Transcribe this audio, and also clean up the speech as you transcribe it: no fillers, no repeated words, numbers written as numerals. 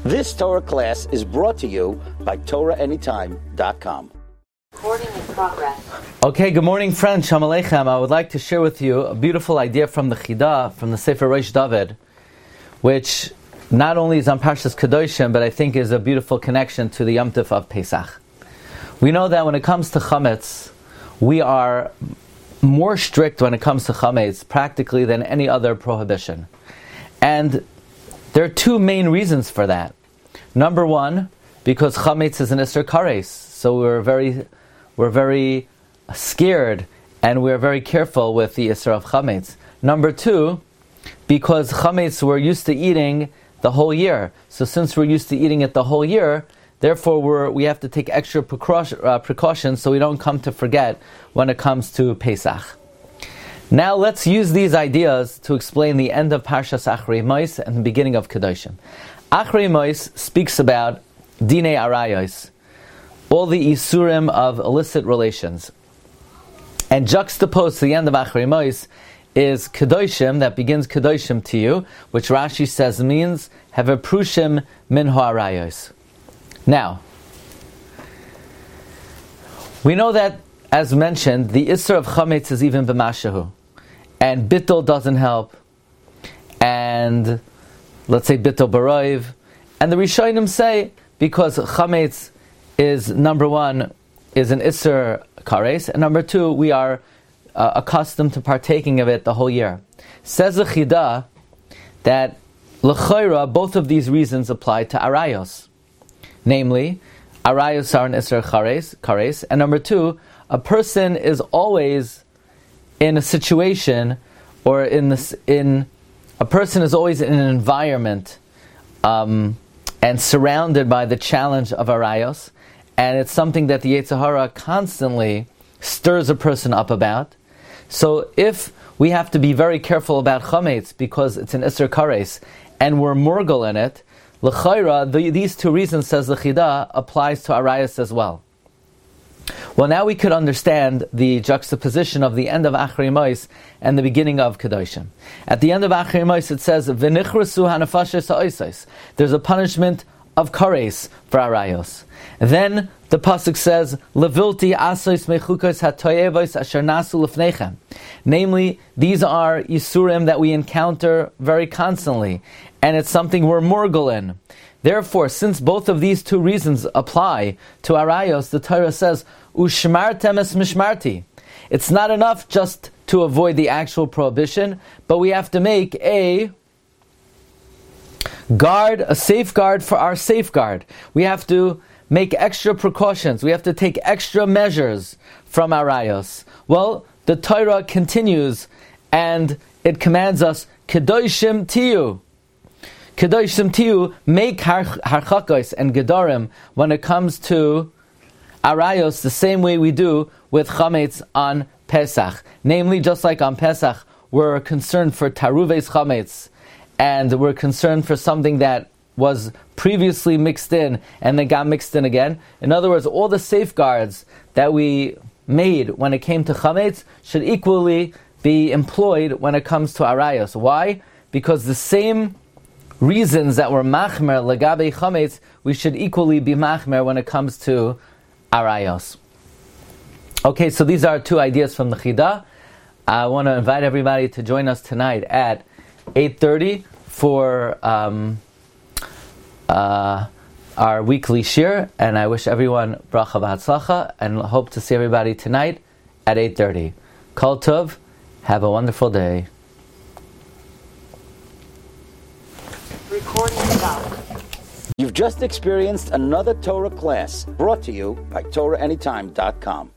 This Torah class is brought to you by TorahAnytime.com. Recording in progress. Okay, good morning, friends. Shalom Aleichem. I would like to share with you a beautiful idea from the Chidah, from the Sefer Rosh David, which not only is on Parshas Kedoshim, but I think is a beautiful connection to the Yom Tov of Pesach. We know that when it comes to Chametz, we are more strict when it comes to Chametz, practically, than any other prohibition. And there are two main reasons for that. Number one, because Chametz is an Isser Kares, so we're very scared and we're very careful with the Isser of Chametz. Number two, because Chametz we're used to eating the whole year. So since we're used to eating it the whole year, therefore we have to take extra precautions so we don't come to forget when it comes to Pesach. Now let's use these ideas to explain the end of Parshas Achrei Mos and the beginning of Kedoshim. Achrei Mos speaks about Dinei Arayos, all the Isurim of illicit relations. And juxtaposed to the end of Achrei Mos is Kedoshim, that begins Kedoshim to you, which Rashi says means Heveprushim min ha'arayos. Now, we know that, as mentioned, the Isser of Chametz is even b'mashahu, and Bittul doesn't help, and let's say Bittul Baroiv, and the Rishonim say because Chametz is, number one, is an Isser Kares, and number two, we are accustomed to partaking of it the whole year. Says the Chidah that l'chayra, both of these reasons apply to Arayos. Namely, Arayos are an Isser Kares, and number two, a person is always in a situation, or a person is always in an environment and surrounded by the challenge of Arayos, and it's something that the Yetzer Hara constantly stirs a person up about. So if we have to be very careful about Chametz because it's an Isser Kares and we're morgul in it, l'chayra, these two reasons, says the Chidah, applies to Arayos as well. Well, now we could understand the juxtaposition of the end of Achrei Mos and the beginning of Kedoshim. At the end of Achrei Mos it says, V'nichrasu hanafashes ha'osos. There's a punishment of kares for Arayos. Then the pasuk says, Levilti asos mechukos hatoyevos asher nasu lefnechem. Namely, these are Yisurim that we encounter very constantly, and it's something we're morgul in. Therefore, since both of these two reasons apply to Arayos, the Torah says, Ushmartem es mishmarti. It's not enough just to avoid the actual prohibition, but we have to make a safeguard for our safeguard. We have to make extra precautions. We have to take extra measures from Arayos. Well, the Torah continues and it commands us, Kedoshim tiyu. Kedoshim tiyu, make harchakos and gedarim when it comes to Arayos the same way we do with Chametz on Pesach. Namely, just like on Pesach, we're concerned for taruves Chametz, and we're concerned for something that was previously mixed in and then got mixed in again. In other words, all the safeguards that we made when it came to Chametz should equally be employed when it comes to Arayos. Why? Because the same reasons that were machmer legabe Chametz, we should equally be machmer when it comes to Arayos. Okay, so these are two ideas from the Chidah. I want to invite everybody to join us tonight at 8:30 for our weekly shir, and I wish everyone bracha v'hatzlacha, and hope to see everybody tonight at 8:30. Kol tov, have a wonderful day. Recording stopped. You've just experienced another Torah class brought to you by TorahAnytime.com.